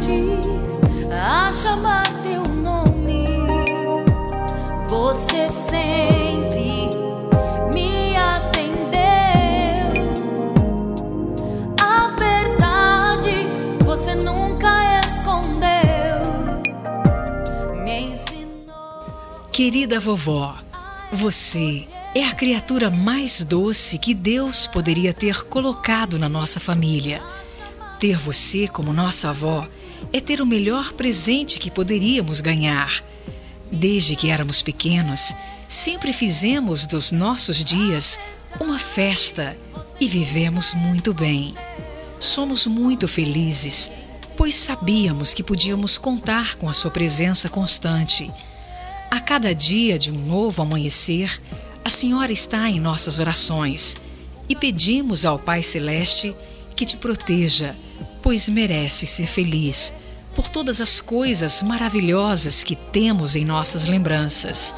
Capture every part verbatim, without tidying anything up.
atitudes a chamar teu nome. Você sempre me atendeu. A verdade você nunca escondeu. Me ensinou. Querida vovó, você é a criatura mais doce que Deus poderia ter colocado na nossa família. Ter você como nossa avó é ter o melhor presente que poderíamos ganhar. Desde que éramos pequenos, sempre fizemos dos nossos dias uma festa e vivemos muito bem. Somos muito felizes, pois sabíamos que podíamos contar com a sua presença constante. A cada dia de um novo amanhecer, a Senhora está em nossas orações e pedimos ao Pai Celeste que te proteja, pois merece ser feliz por todas as coisas maravilhosas que temos em nossas lembranças.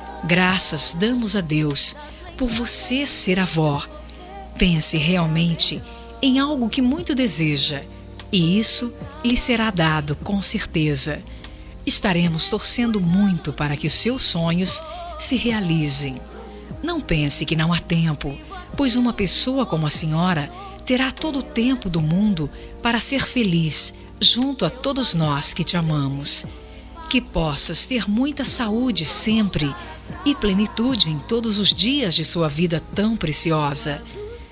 Graças damos a Deus por você ser avó. Pense realmente em algo que muito deseja, e isso lhe será dado com certeza. Estaremos torcendo muito para que os seus sonhos se realizem. Não pense que não há tempo, pois uma pessoa como a senhora terá todo o tempo do mundo para ser feliz junto a todos nós que te amamos. Que possas ter muita saúde sempre e plenitude em todos os dias de sua vida tão preciosa.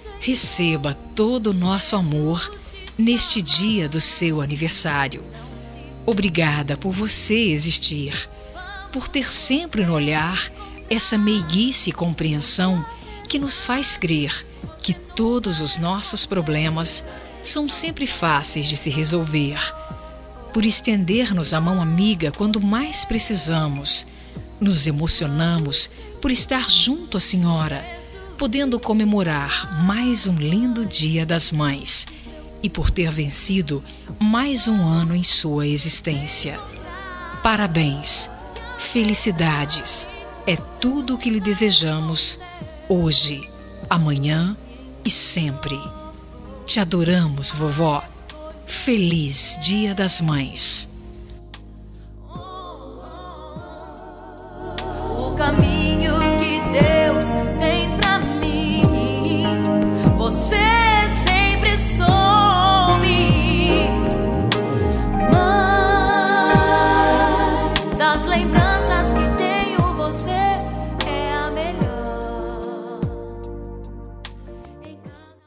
Receba todo o nosso amor neste dia do seu aniversário. Obrigada por você existir, por ter sempre no olhar essa meiguice e compreensão que nos faz crer que todos os nossos problemas são sempre fáceis de se resolver. Por estender-nos a mão amiga quando mais precisamos. Nos emocionamos por estar junto à Senhora, podendo comemorar mais um lindo Dia das Mães e por ter vencido mais um ano em sua existência. Parabéns, felicidades, é tudo o que lhe desejamos hoje, amanhã e sempre. Te adoramos, vovó. Feliz Dia das Mães.